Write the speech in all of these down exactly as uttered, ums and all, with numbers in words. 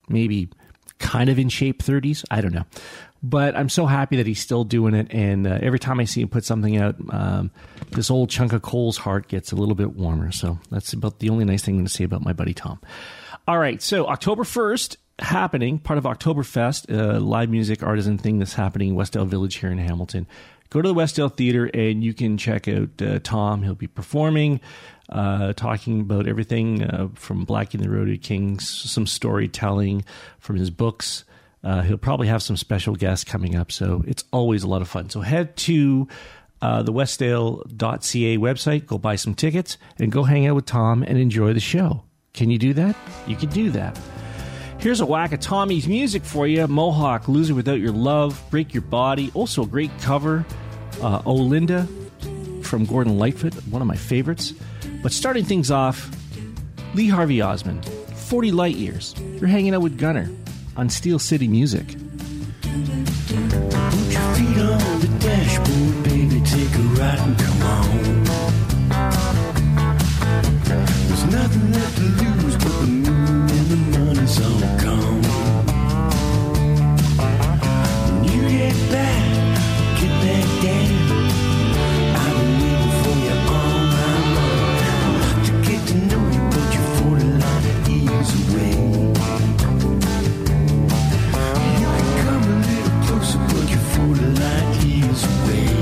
maybe kind of in shape thirties. I don't know. But I'm so happy that he's still doing it. And uh, every time I see him put something out, um, this old chunk of coal's heart gets a little bit warmer. So that's about the only nice thing I'm going to say about my buddy Tom. All right. So October first, happening, part of Oktoberfest, a live music artisan thing that's happening in Westdale Village here in Hamilton. Go to the Westdale Theatre and you can check out uh, Tom. He'll be performing, uh, talking about everything uh, from Blackie and the Rodeo Kings, some storytelling from his books. Uh, he'll probably have some special guests coming up, so it's always a lot of fun. So head to uh, the westdale dot c a website, go buy some tickets, and go hang out with Tom and enjoy the show. Can you do that? You can do that. Here's a whack of Tommy's music for you. Mohawk, Loser Without Your Love, Break Your Body. Also a great cover, uh, Oh Linda from Gordon Lightfoot, one of my favorites. But starting things off, Lee Harvey Osmond, forty Light Years. You're hanging out with Gunner on Steel City Music. Put your feet on the dashboard, baby, take a ride and come on. There's nothing left to lose but the moon and the money's all gone. When you get back, get back down. I've been waiting for you all night long. I'd like to get to know you, but you're forty light years away. But you're forty light years away.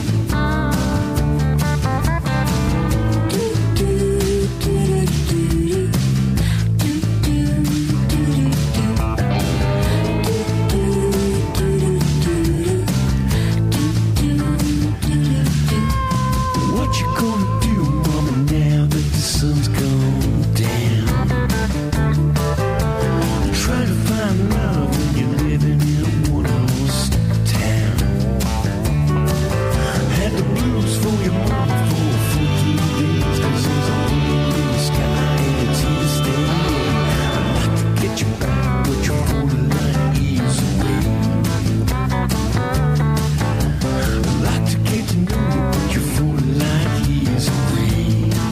What you gonna do, mama, now that the sun's gone down? Try to find love when you're living in a one-horse town. Had the blues for your mama for fourteen days, 'cause there's a hole in the sky and it's here to stay. I'd like to get you back, but you're forty light years away. I'd like to get to know you, but you're forty light years away.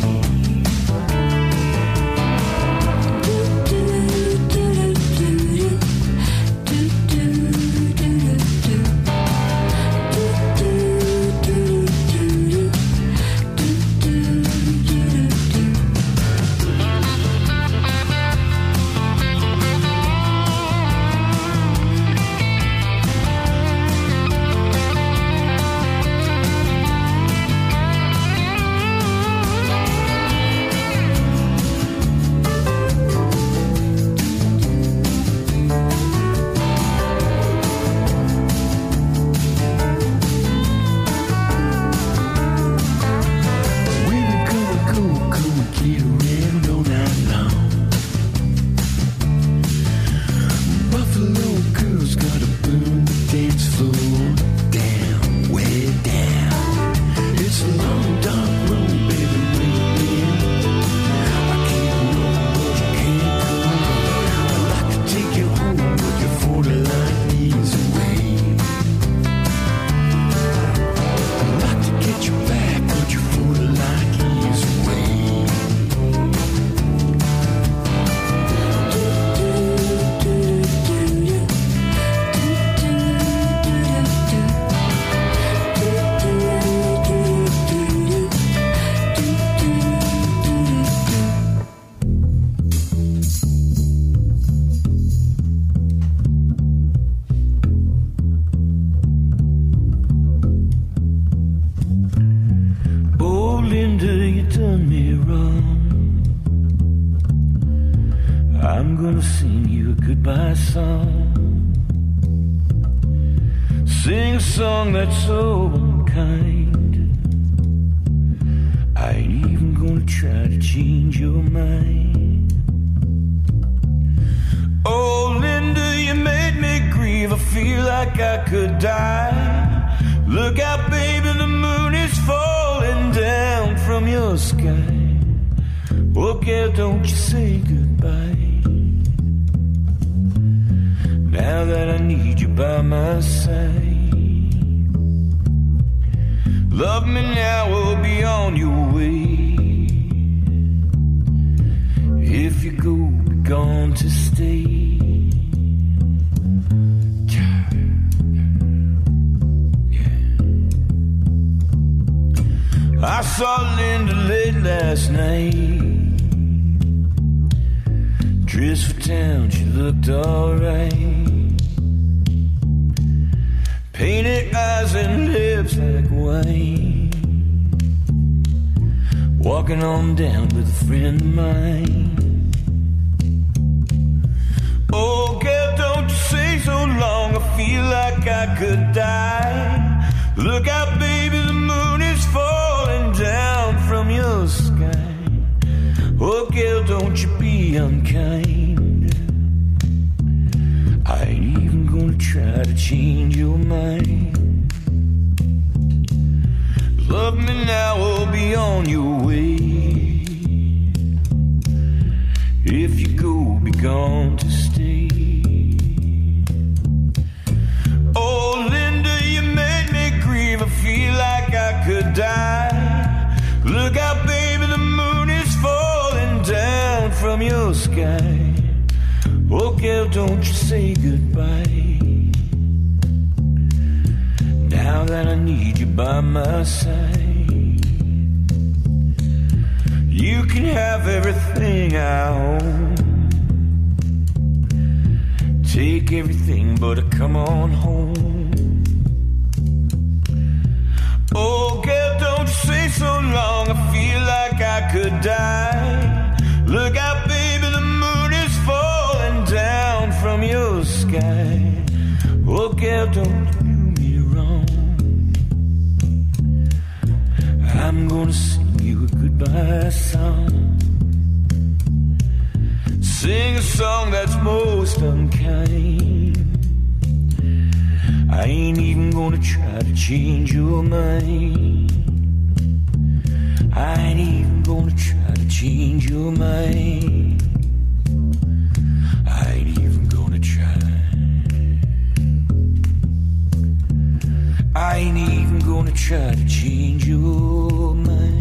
Sing a song that's so unkind. I ain't even gonna try to change your mind. Oh, Linda, you made me grieve. I feel like I could die. Look out, baby, the moon is falling down from your sky. Oh, girl, don't you say goodbye. Now that I need you by my side. Love me now or be on your way. If you go, be gone to stay. I saw Linda late last night, dressed for town, she looked alright. Painted eyes and lips like wine, walking on down with a friend of mine. Oh girl, don't you say so long, I feel like I could die. Look out baby, the moon is falling down from your sky. Oh girl, don't you be unkind, I ain't even gonna try to change your mind. Love me now or be on your way. If you go, be gone to stay. Oh Linda, you made me grieve, I feel like I could die. Look out baby, the moon is falling down from your sky. Oh girl, don't you say goodbye, now that I need you by my side. You can have everything I own, take everything but come on home. Oh girl, don't you say so long, I feel like I could die. Look out baby, the moon is falling down from your sky. Oh girl, don't do me wrong, I'm gonna sing you a goodbye song. Sing a song that's most unkind, I ain't even gonna try to change your mind. I ain't even gonna try to change your mind. I ain't even gonna try. I ain't even gonna try to change your mind.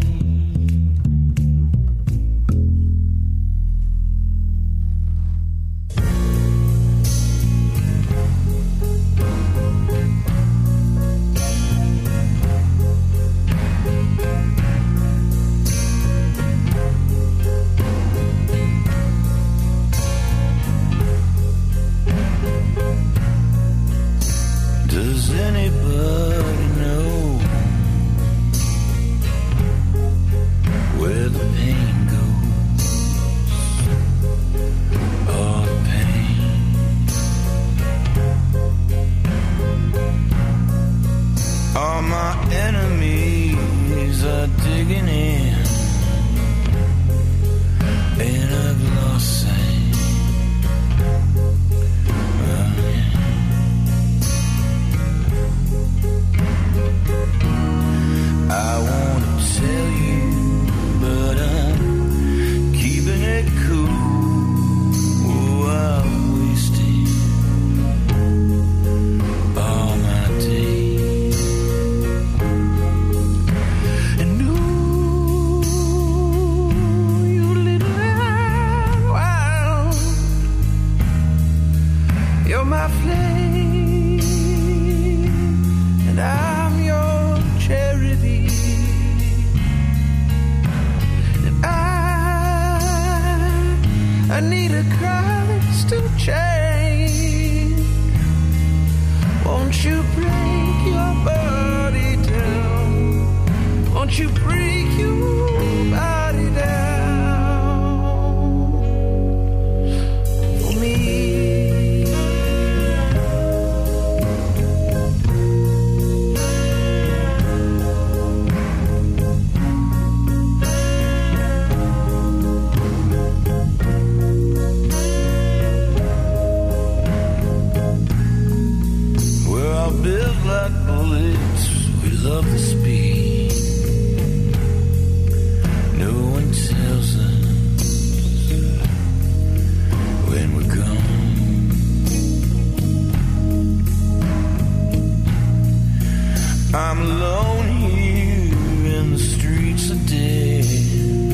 Does anybody know where the pain goes? Oh, the pain. All my enemies are digging in, and I've lost sight. I wanna tell you, but I'm keeping it cool. Oh, I'm wasting all my days. And ooh, you little wild, you're my flame, and I'm your charity. I need a crystal chain. Won't you break your body down? Won't you break your body down for me? Built like bullets, we love the speed. No one tells us when we're gone. I'm alone here in the streets of death.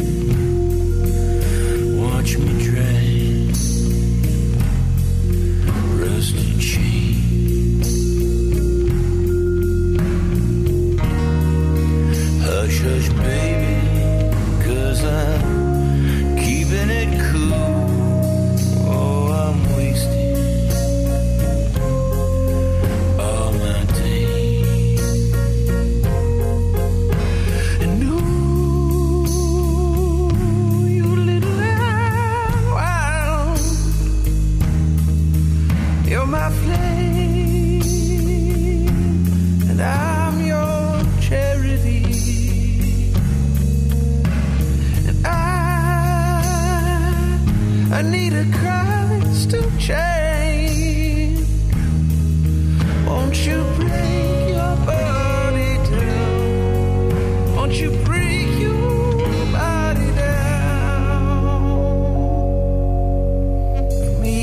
Watch me drag rusty chains. You're my flame, and I'm your charity. And I, I need a crystal chain. Won't you break your body down? Won't you break your body down for me?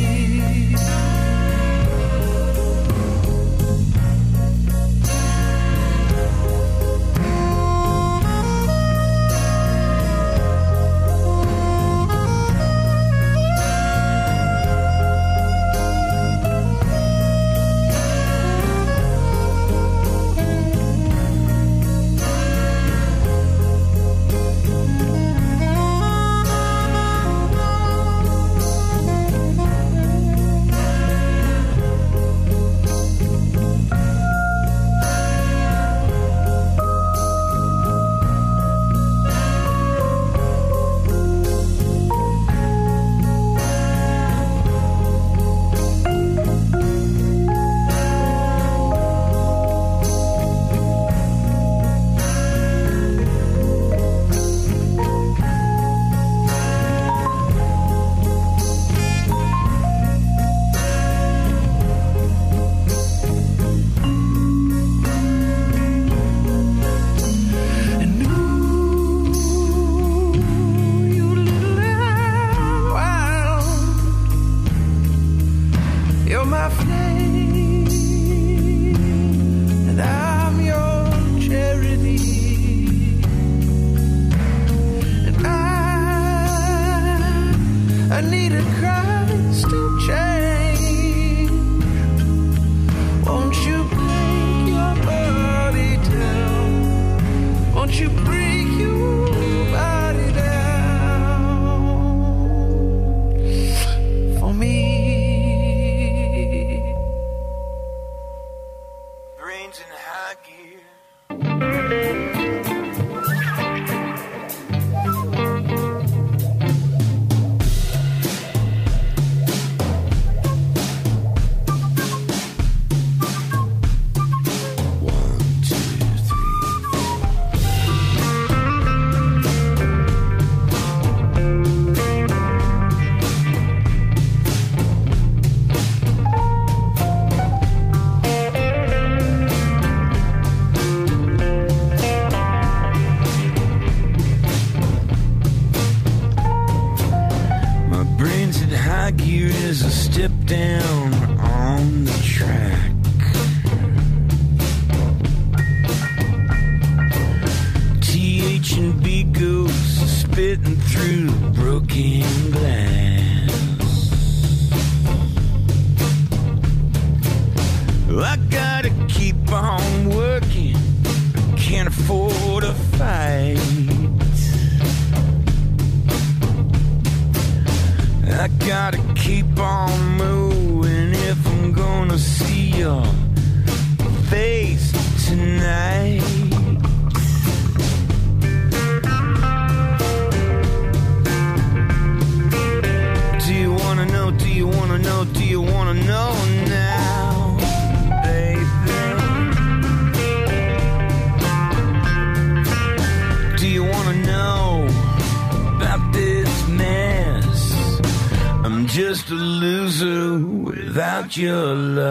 Just a loser without your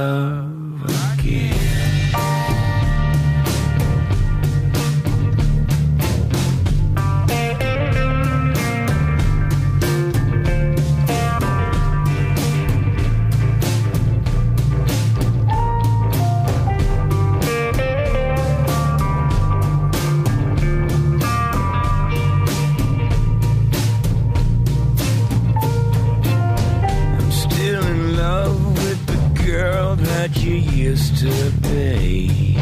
love again. To be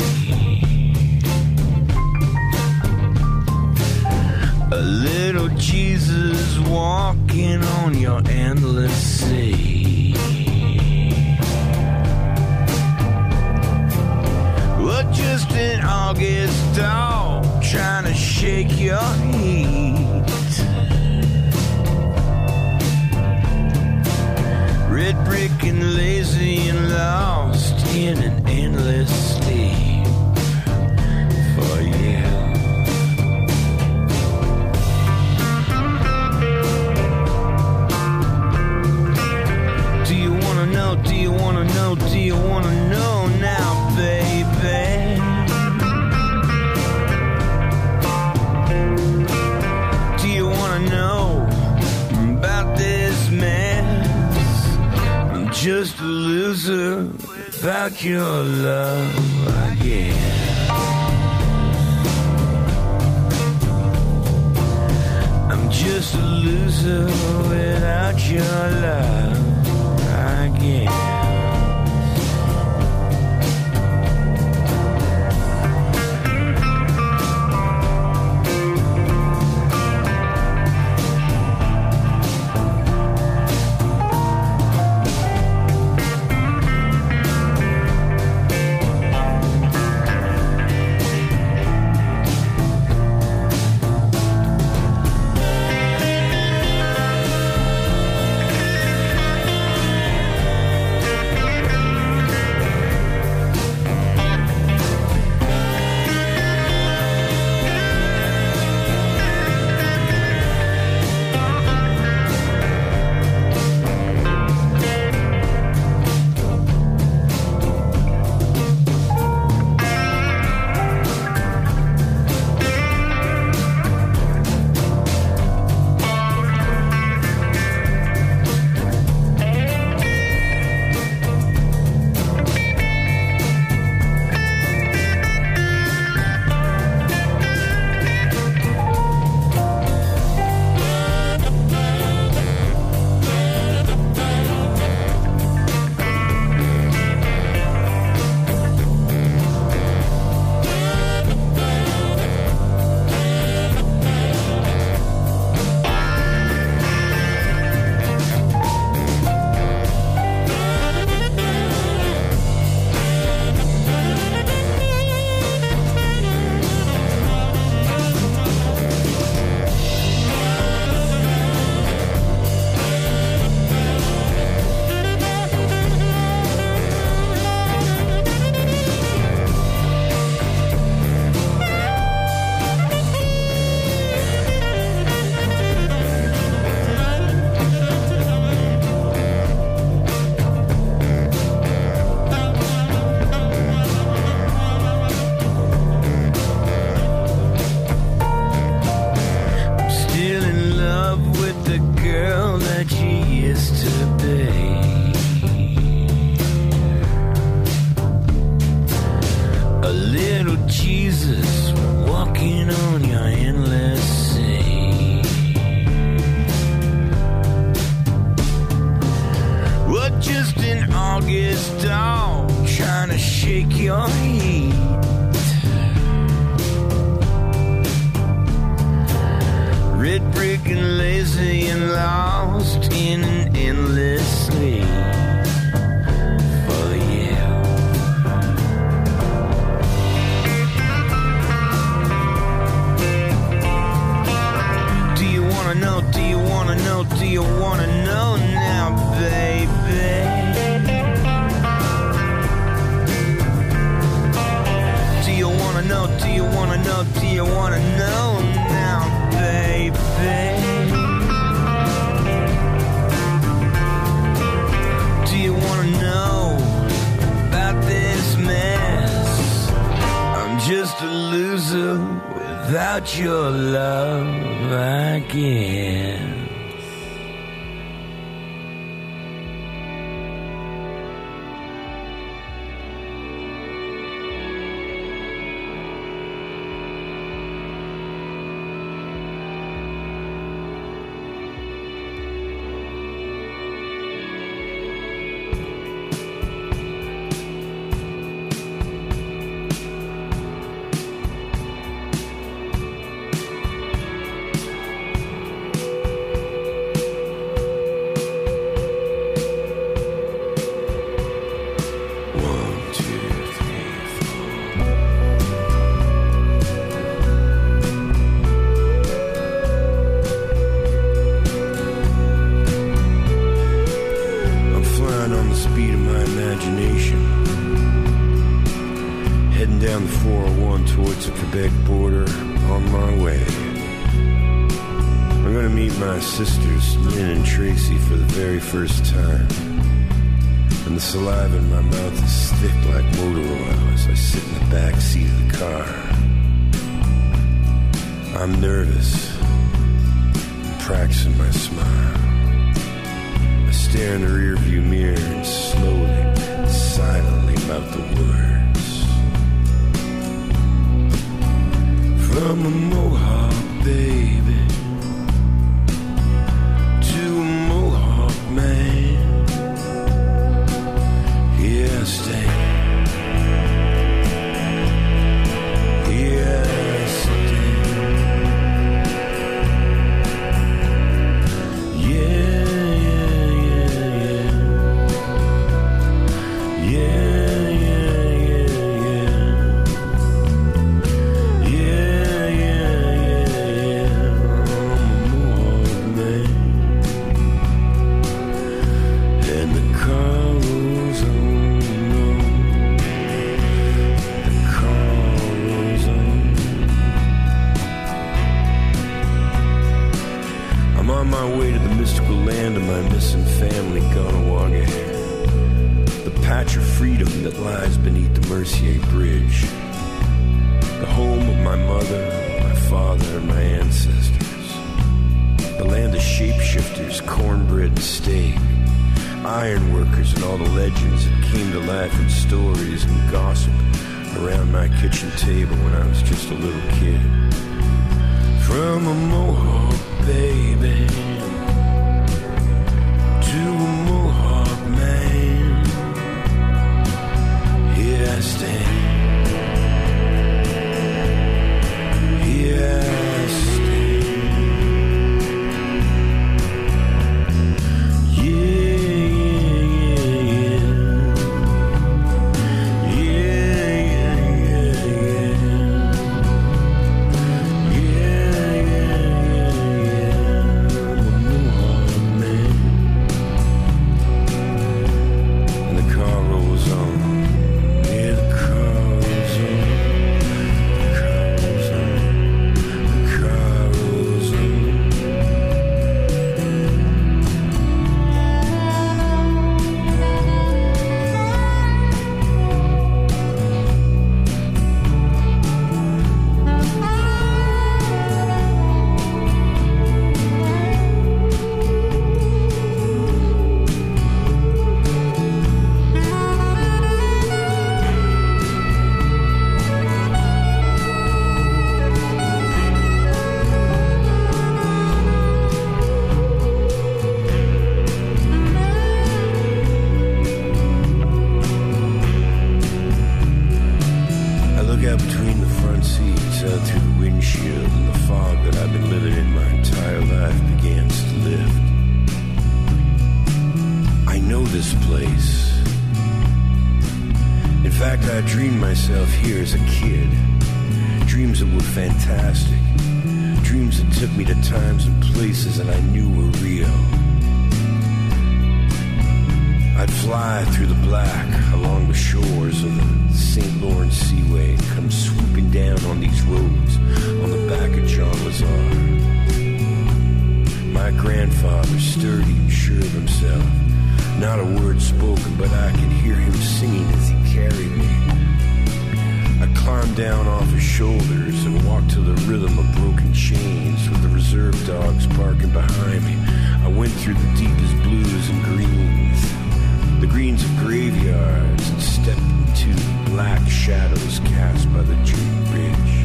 a little Jesus walking on your endless sea. Well, just an August dog trying to shake your heat. Red brick and lazy and lost in an endless sleep for you. Do you wanna know, do you wanna know, do you wanna know now, baby? Do you wanna know about this mess? I'm just a loser without your love, I guess. I'm just a loser without your love, I guess. Without your love, I guess. on the speed of my imagination, heading down the four oh one towards the Quebec border on my way. I'm gonna meet my sisters, Lynn and Tracy, for the very first time. And the saliva in my mouth is thick like motor oil as I sit in the back seat of the car. I'm nervous, practicing my smile. I stare in the rearview mirror and slowly, silently mouth the words. From a Mohawk baby to a Mohawk man. Yeah, I stay. Yeah, I stay. Yeah, yeah, yeah, yeah. Yeah, yeah, yeah, yeah. Yeah, yeah, yeah, yeah. I'm a Mohawk man. And the car rolls on. I'm on my way to the mystical land of my missing family, Ganawageh, the patch of freedom that lies beneath the Mercier Bridge, the home of my mother, my father, and my ancestors, the land of shapeshifters, cornbread and steak, ironworkers, and all the legends that came to life in stories and gossip around my kitchen table when I was just a little kid. From a Mohawk baby to a Mohawk man, here I stand, here I stand, yeah, yeah, yeah, yeah, yeah, yeah, yeah. fact, I dreamed myself here as a kid. Dreams that were fantastic. Dreams that took me to times and places that I knew were real. I'd fly through the black along the shores of the Saint Lawrence Seaway and come swooping down on these roads on the back of John Lazar. My grandfather, sturdy and sure of himself, not a word spoken, but I could hear him singing as he carried me. I climbed down off his shoulders and walked to the rhythm of broken chains with the reserve dogs barking behind me. I went through the deepest blues and greens, the greens of graveyards, and stepped into the black shadows cast by the Jute Bridge.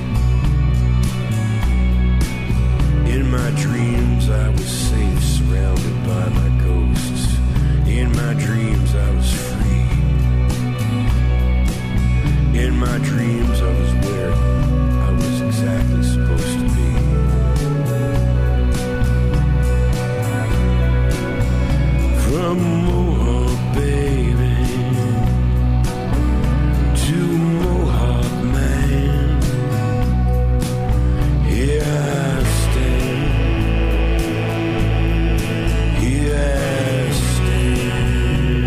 In my dreams I was safe, surrounded by my ghosts. In my dreams I was free. In my dreams I was where I was exactly supposed to be. From Mohawk, baby, to Mohawk, man, here I stand, here I stand.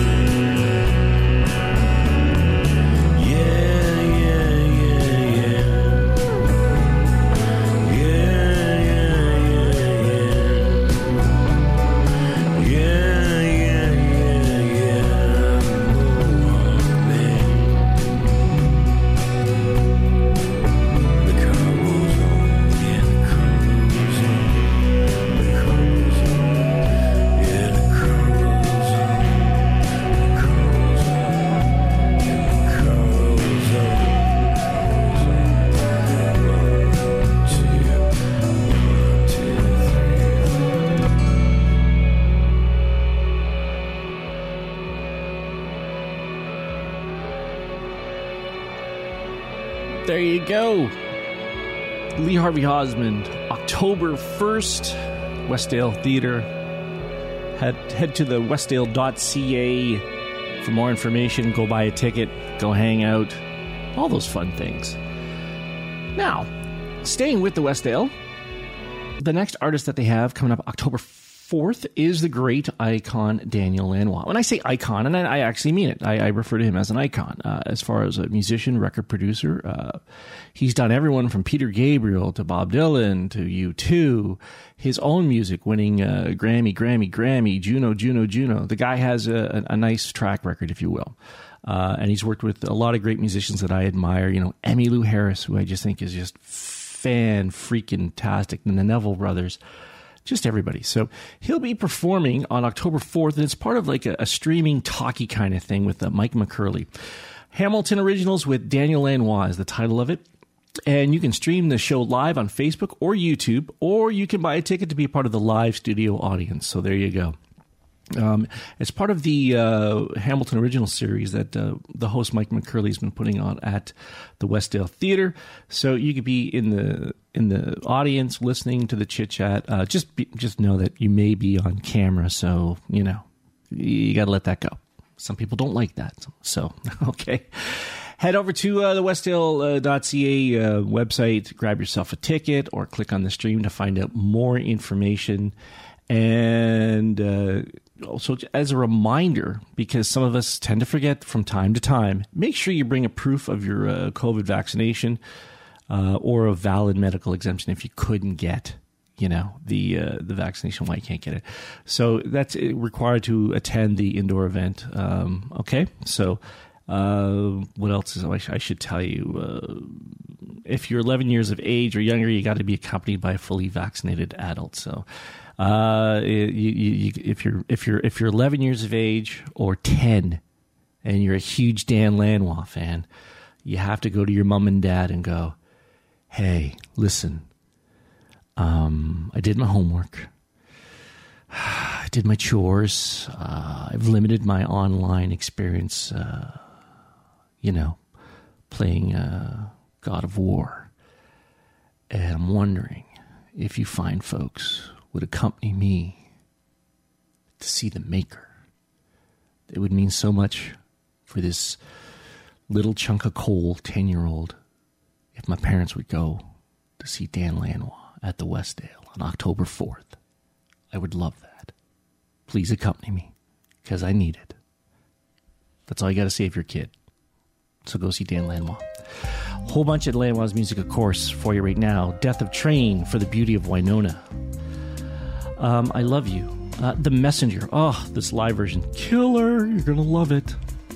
There you go. Lee Harvey Osmond, October first, Westdale Theatre. Head, head to the westdale dot c a for more information. Go buy a ticket. Go hang out. All those fun things. Now, staying with the Westdale, the next artist that they have coming up October fourth is the great icon Daniel Lanois. When I say icon, and I, I actually mean it, I, I refer to him as an icon. Uh, as far as a musician, record producer, uh, he's done everyone from Peter Gabriel to Bob Dylan to U two. His own music, winning uh, Grammy, Grammy, Grammy, Juno, Juno, Juno. The guy has a, a, a nice track record, if you will. Uh, and he's worked with a lot of great musicians that I admire. You know, Emmylou Harris, who I just think is just fan-freaking-tastic. And the Neville Brothers. Just everybody. So he'll be performing on October fourth, and it's part of like a, a streaming talkie kind of thing with uh, Mike McCurley. Hamilton Originals with Daniel Lanois is the title of it. And you can stream the show live on Facebook or YouTube, or you can buy a ticket to be part of the live studio audience. So there you go. Um, it's part of the uh, Hamilton Original series that uh, the host Mike McCurley has been putting on at the Westdale Theatre. So you could be in the in the audience listening to the chit chat. Uh, just be, just know that you may be on camera, so you know you got to let that go. Some people don't like that, so okay. Head over to uh, the westdale dot c a uh, website, grab yourself a ticket, or click on the stream to find out more information. And uh, also, as a reminder, because some of us tend to forget from time to time, make sure you bring a proof of your uh, COVID vaccination uh, or a valid medical exemption if you couldn't get, you know, the uh, the vaccination, why you can't get it. So that's required to attend the indoor event. Um, okay, so uh, what else is I, sh- I should tell you? Uh, if you're eleven years of age or younger, you got to be accompanied by a fully vaccinated adult. So. Uh, you, you, you, if you're if you're if you're eleven years of age or ten, and you're a huge Dan Lanois fan, you have to go to your mom and dad and go, "Hey, listen, um, I did my homework, I did my chores, uh, I've limited my online experience, uh, you know, playing uh, God of War, and I'm wondering if you find folks would accompany me to see the Maker. It would mean so much for this little chunk of coal ten-year-old if my parents would go to see Dan Lanois at the Westdale on October fourth. I would love that. Please accompany me, because I need it. That's all you got to say if you're a kid. So go see Dan Lanois. Whole bunch of Lanois music, of course, for you right now. Death of Train for the Beauty of Winona. Um, I Love You. Uh, the Messenger. Oh, this live version. Killer. You're going to love it.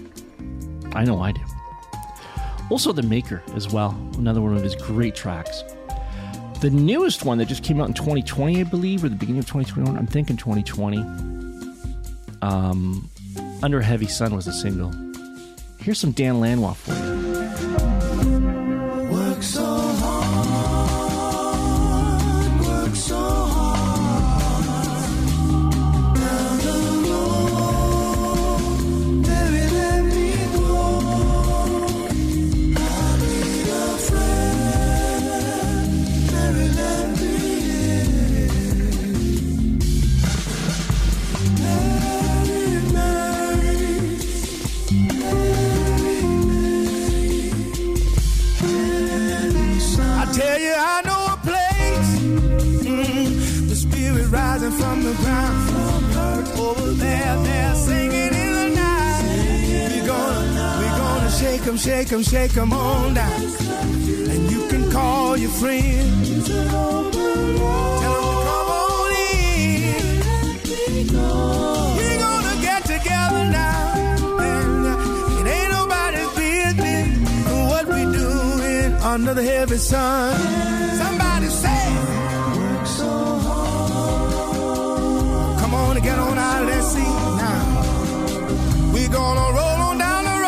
I know I do. Also, The Maker as well. Another one of his great tracks. The newest one that just came out in twenty twenty, I believe, or the beginning of twenty twenty-one. I'm thinking twenty twenty. Um, Under a Heavy Sun was the single. Here's some Dan Lanois for you. Work so hard, work so hard. Down the road, baby, let me go. I'll be your friend, baby, let me in. Mary, Mary, I tell you, I know a place, mm, the spirit rising from the ground. Over there, they're singing in the night. We're gonna, we're gonna shake 'em, shake 'em, shake 'em on down. And you can call your friends. Tell 'em to come on in. We're gonna get together now. And it ain't nobody's business what we doing under the heavy sun. Somebody say, work so hard. Come on and get on out of that seat now. We're gonna roll on down the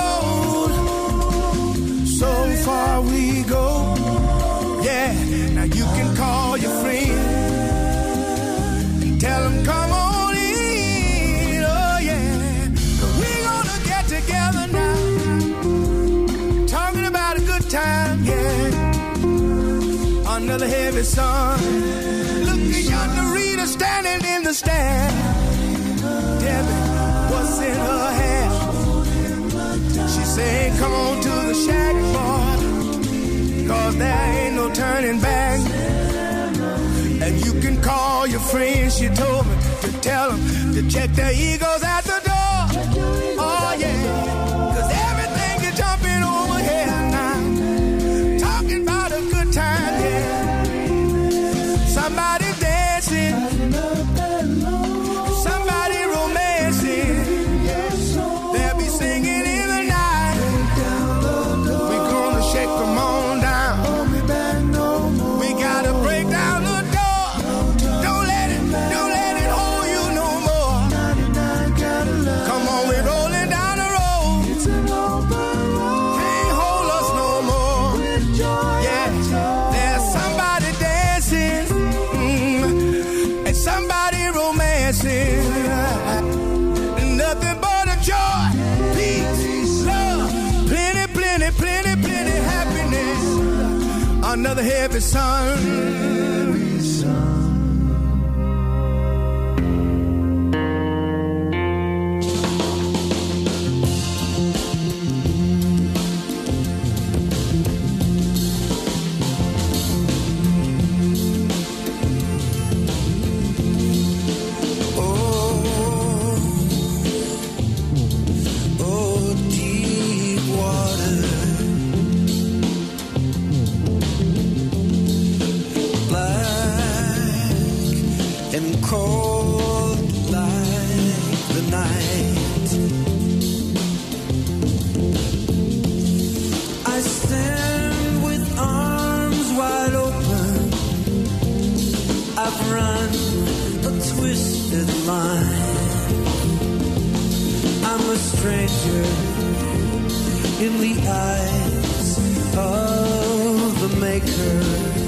road. So far we go. Yeah, now you can call your friend and tell them come on in. Oh yeah, we're gonna get together now. Talking about a good time, yeah. another heavy sun. Look at yonder Rita standing in the stand. Tell me what's in her hand. She said, come on to the shack, boy, cause there ain't no turning back. And you can call your friends, she told me, to tell them to check their egos at the door. Oh yeah, cause everything is jumping over here now. Talking about a good time, yeah. Somebody dancing, somebody romancing. They'll be singing in the night. We're gonna shake them on down. We gotta break down the door. Don't let it, don't let it hold you no more. Come on, we're rolling down the road. Can't hold us no more. Yeah, there's somebody dancing, mm, and somebody romancing. Nothing but a joy, peace, love, plenty, plenty, plenty, plenty happiness. Another heavy sun. Cold like the night, I stand with arms wide open. I've run a twisted line. I'm a stranger in the eyes of the Maker.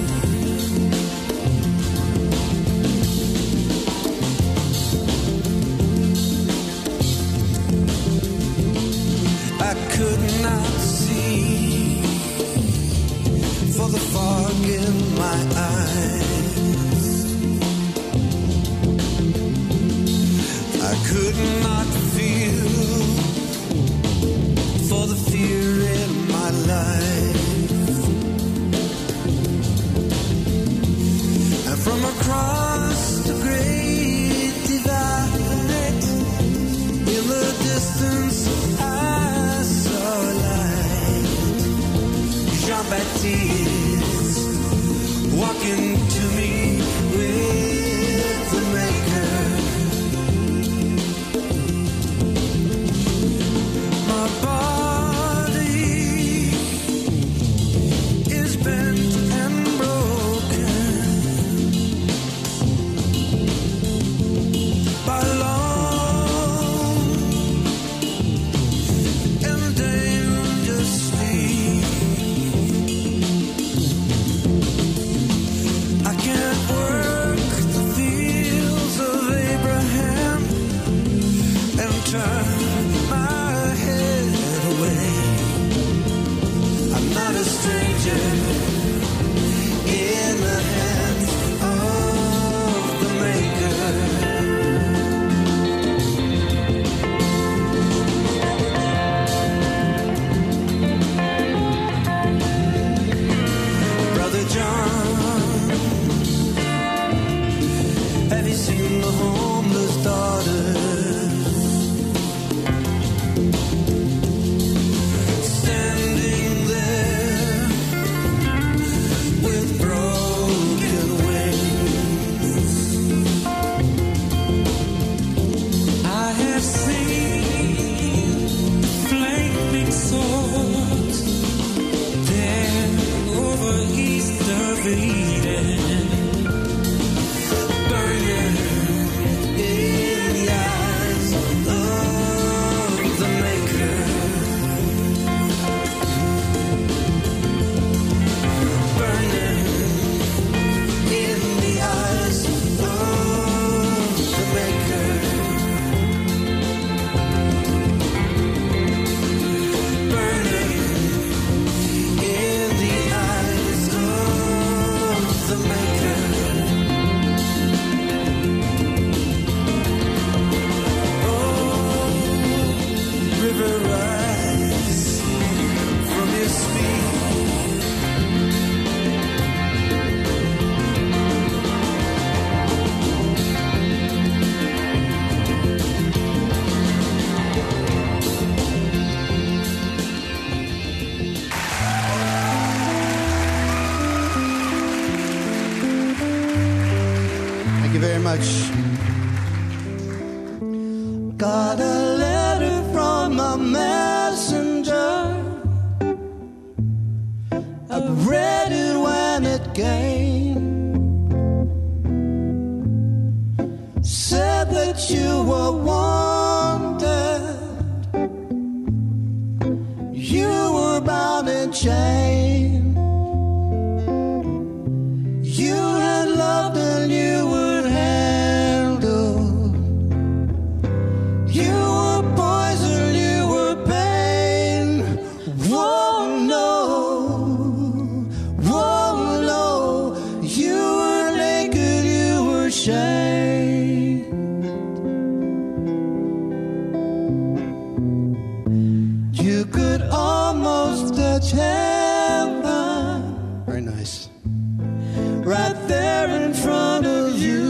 I could not see for the fog in my eyes. I could not feel for the fear in my life. And from across the great divide in the distance I saw a light. Jean-Baptiste walking to me with the Maker. My body is bent and broken by long and dangerous sleep. river rise from your sleep. Thank you very much. Got a letter from a messenger. I read it when it came. Said that you were wanted. You were bound and chained. You had loved and you were handled. You were poison, you were pain. Whoa, no. Whoa, no. You were naked, you were shamed. You could almost touch heaven. Very nice. Right there in front of you.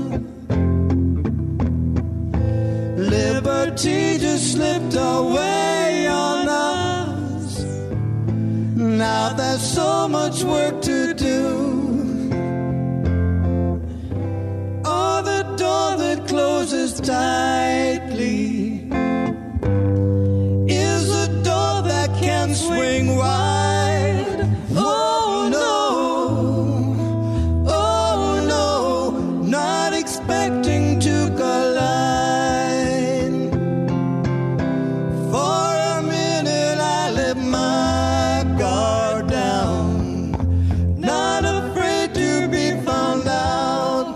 Liberty just slipped away on us. Now there's so much work to do. Oh, the door that closes tightly is a door that can swing wide. Oh, no. Oh, no. Not expecting to collide. For a minute I let my guard down, not afraid to be found out.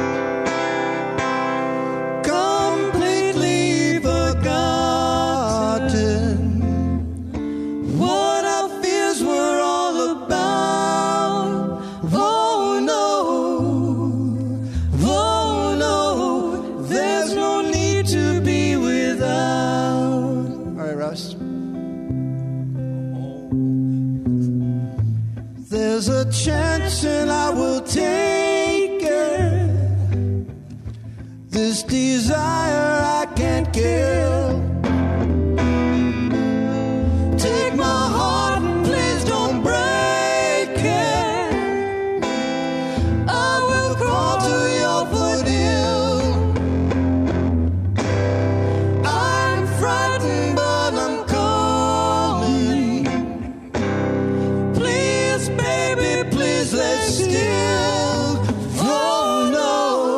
Completely forgotten what our fears were all about. Oh no, oh no, there's no need to be without. All right, Russ. There's a chance and I will take it. This desire I can't kill. Take my heart and please don't break it. I will crawl to your foothill. I'm frightened but I'm coming. Please, baby, please let's still. Oh no,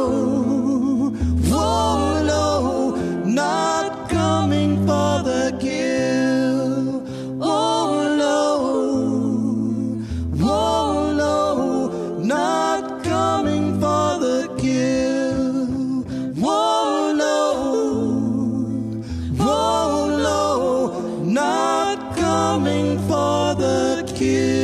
oh no, not coming for the kill. Oh no, oh no, not coming for the kill. Oh no, oh no, not coming for the kill.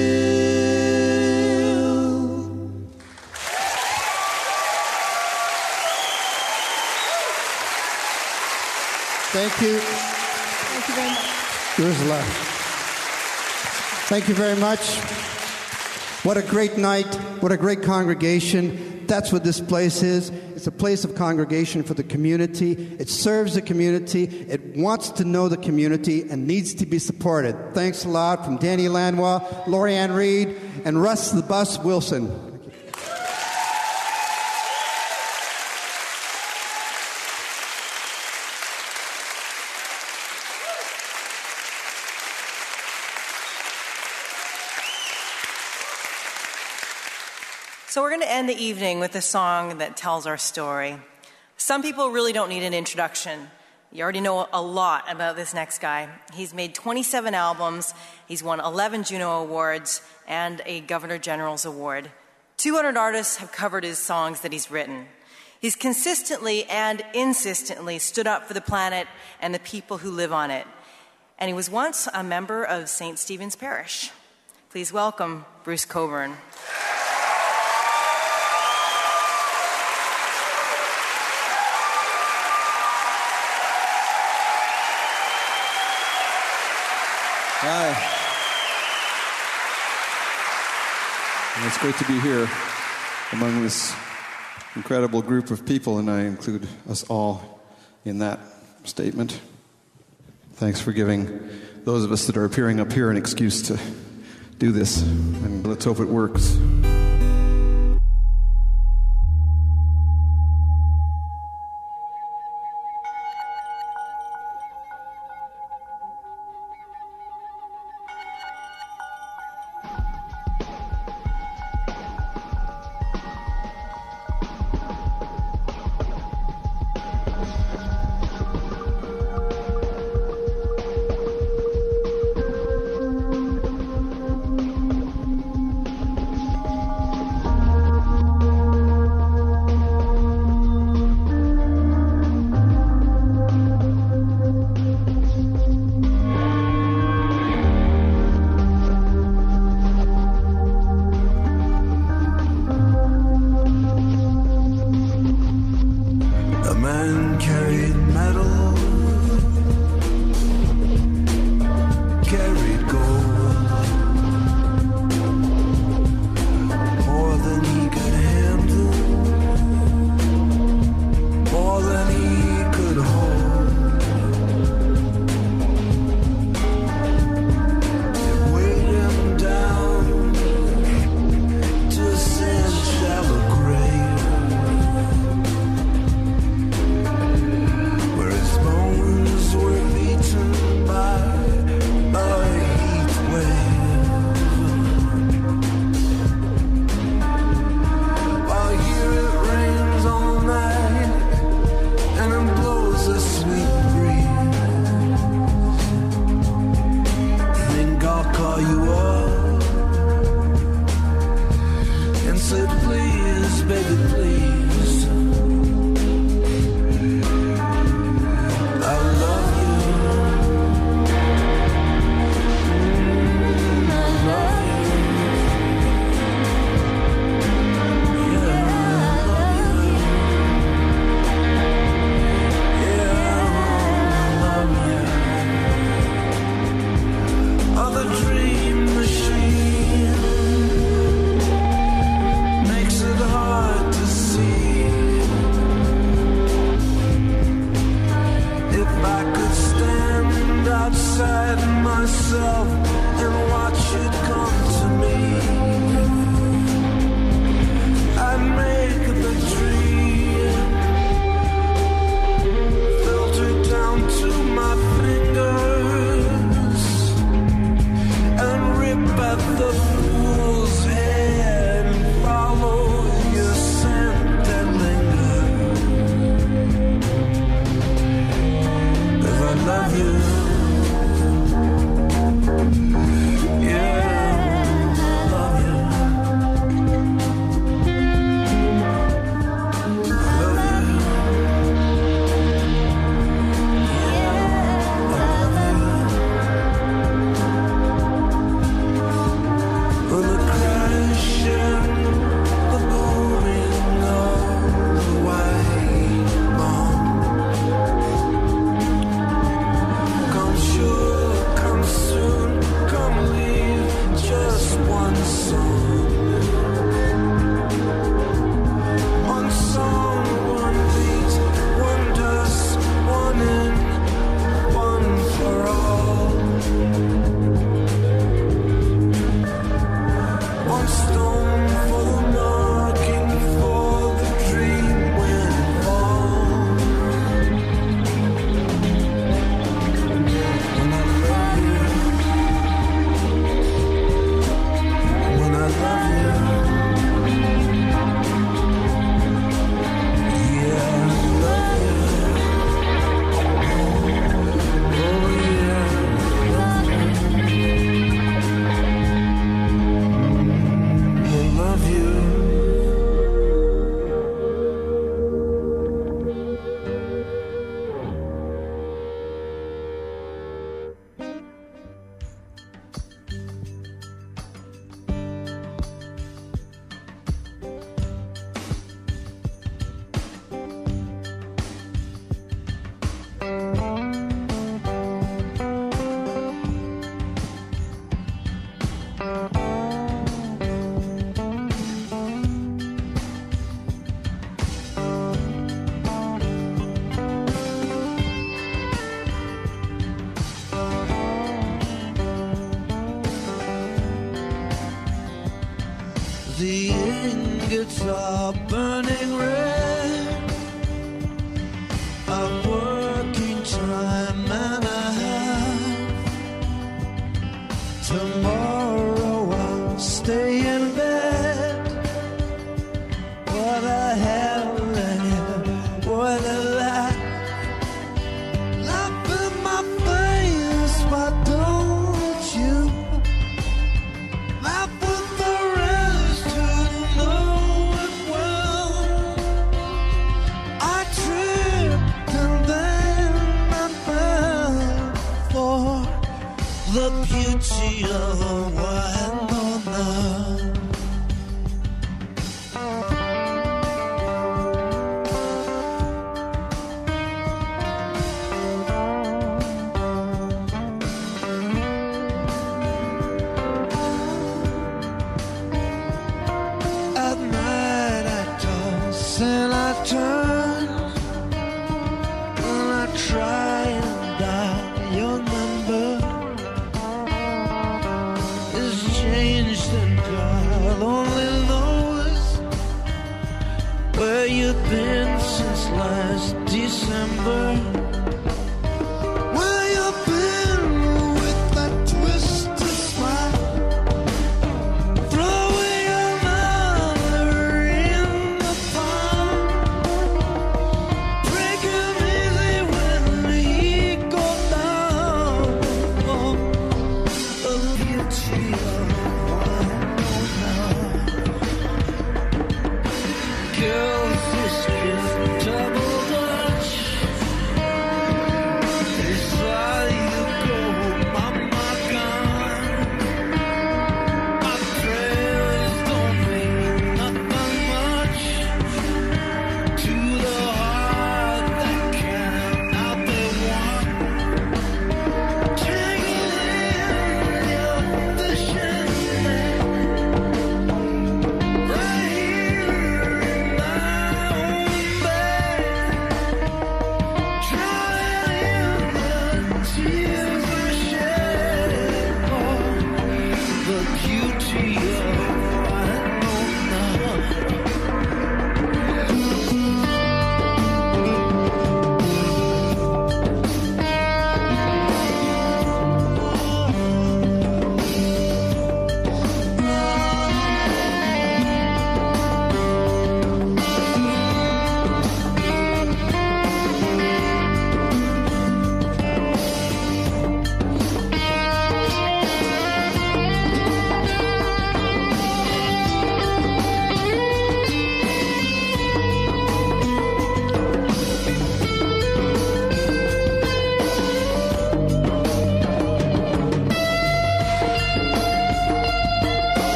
Thank you. Thank you very much. Ursula. Thank you very much. What a great night. What a great congregation. That's what this place is. It's a place of congregation for the community. It serves the community. It wants to know the community and needs to be supported. Thanks a lot from Danny Lanois, Lori Ann Reed, and Russ the Bus Wilson. So we're going to end the evening with a song that tells our story. Some people really don't need an introduction. You already know a lot about this next guy. He's made twenty-seven albums. He's won eleven Juno Awards and a Governor General's Award. two hundred artists have covered his songs that he's written. He's consistently and insistently stood up for the planet and the people who live on it. And he was once a member of Saint Stephen's Parish. Please welcome Bruce Cockburn. Hi. And it's great to be here among this incredible group of people, and I include us all in that statement. Thanks for giving those of us that are appearing up here an excuse to do this, and let's hope it works. Yeah. the ingots are burning red. I'm working time and a half. Tomorrow I'll stay in bed. What a hell and what a laugh. Laugh in my face, why don't you? Laugh with the rest who know it well. I tripped and then I fell for the beauty of Winona. At night I toss and I turn, and I try and dial your number. It's changed and God only knows where you've been since last December. Where you've been with that twisted smile, throwing another in the pond, breaking easy when he goes down. Oh, the beauty of Winona. Girls, this is double Dutch.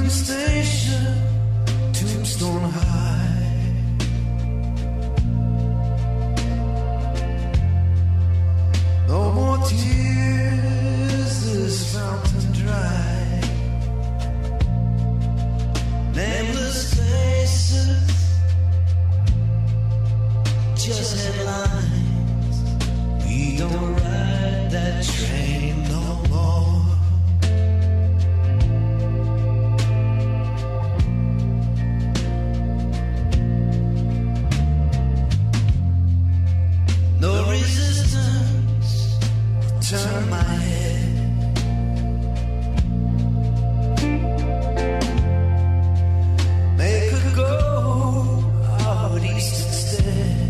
Union Station, Tombstone High. No more tears, this fountain dry. Nameless faces, just headlines. We don't ride that train no more. No resistance, turn my head. Make her go out east instead.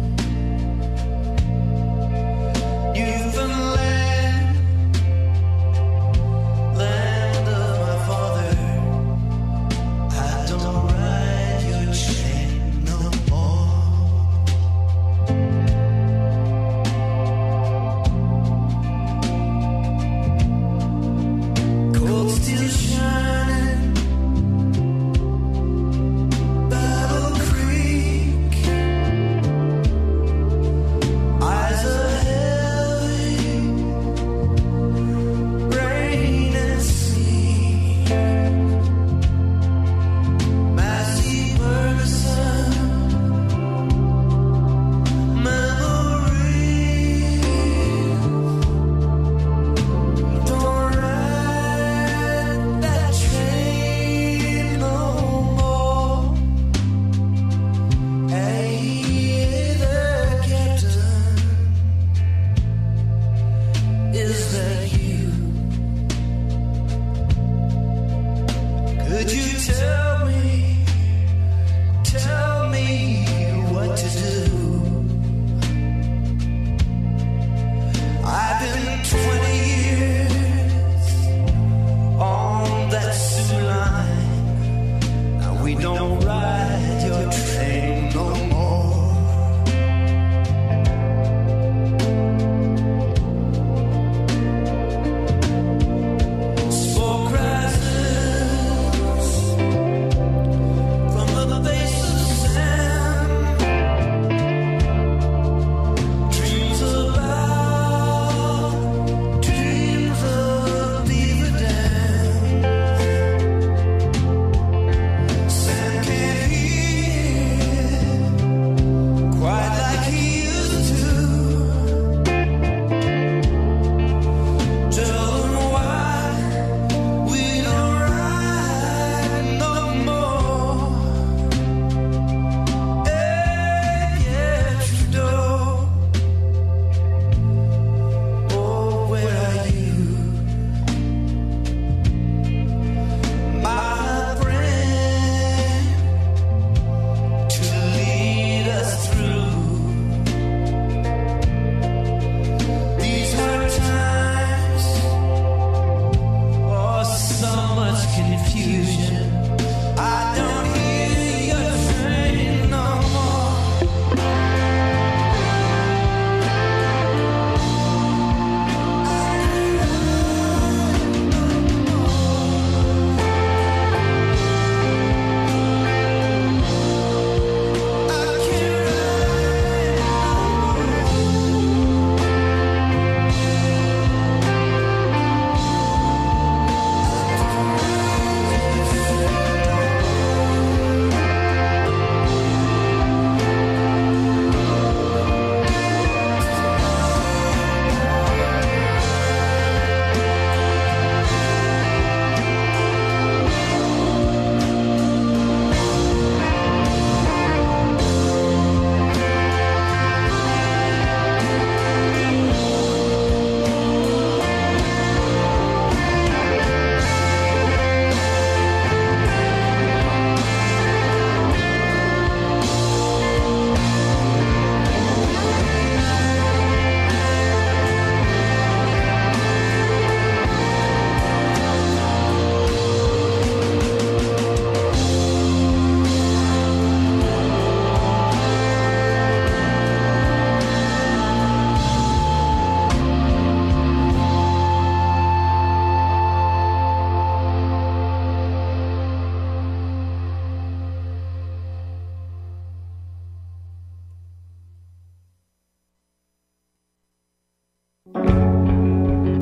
Newfoundland, land of my father. I don't ride your train no more. Cold steel shining, Battle Creek. Eyes are heavy, rain and sleet. Massey Ferguson, memories. Don't ride that train no more. Hey there, Captain, is that you? Could you tell me, tell me what to do? I've been twenty years on that Sioux line. Now we don't ride your train no more. Smoke rises from the base of sand. Dreams about, dreams of beaver dam. Sand can't hear quite like he used to. Tell him why we don't ride no more. Hey, yeah, Trudeau. Oh, where are you, my friend, to lead us through these hard times? Oh, so much confusion. I don't hear your train no more. I can't ride no more.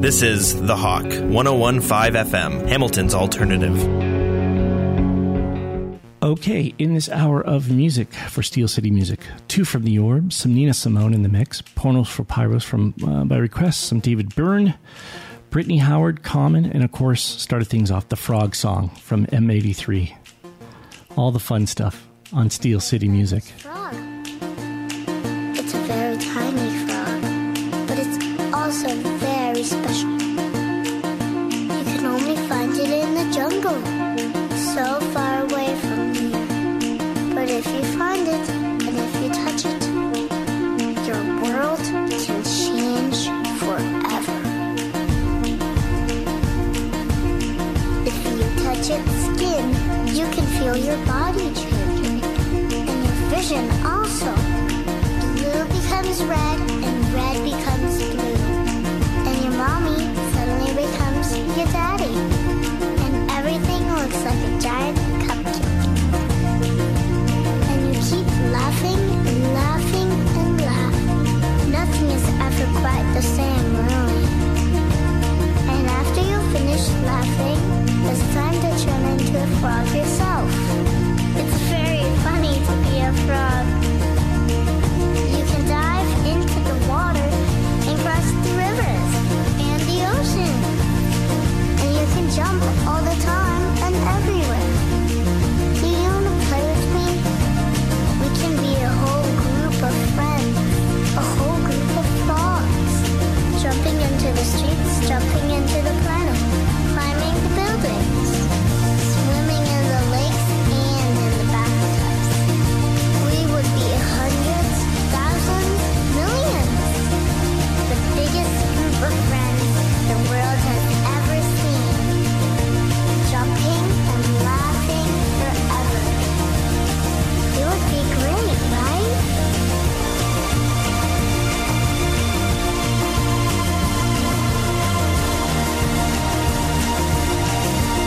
This is The Hawk, one oh one point five F M, Hamilton's alternative. Okay, in this hour of music for Steel City Music, two from the Orbs, some Nina Simone in the mix, Pornos for Pyros from uh, by request, some David Byrne, Brittany Howard, Common, and of course, started things off the Frog Song from M eighty-three. All the fun stuff on Steel City Music. Frog. It's a very tiny frog, but it's also very special. You can only find it in the jungle, so far away from here. But if you find it, and if you touch it, your world can change forever. If you touch its skin, you can feel your body changing, and your vision also. Blue becomes red, and red becomes blue, and your mommy suddenly becomes your daddy, and everything looks like a giant cupcake. And you keep laughing and laughing and laughing. Nothing is ever quite the same, really. And after you finish laughing, it's time to turn into a frog yourself. It's very funny to be a frog. You can dive into the water and cross the rivers and the ocean. And you can jump all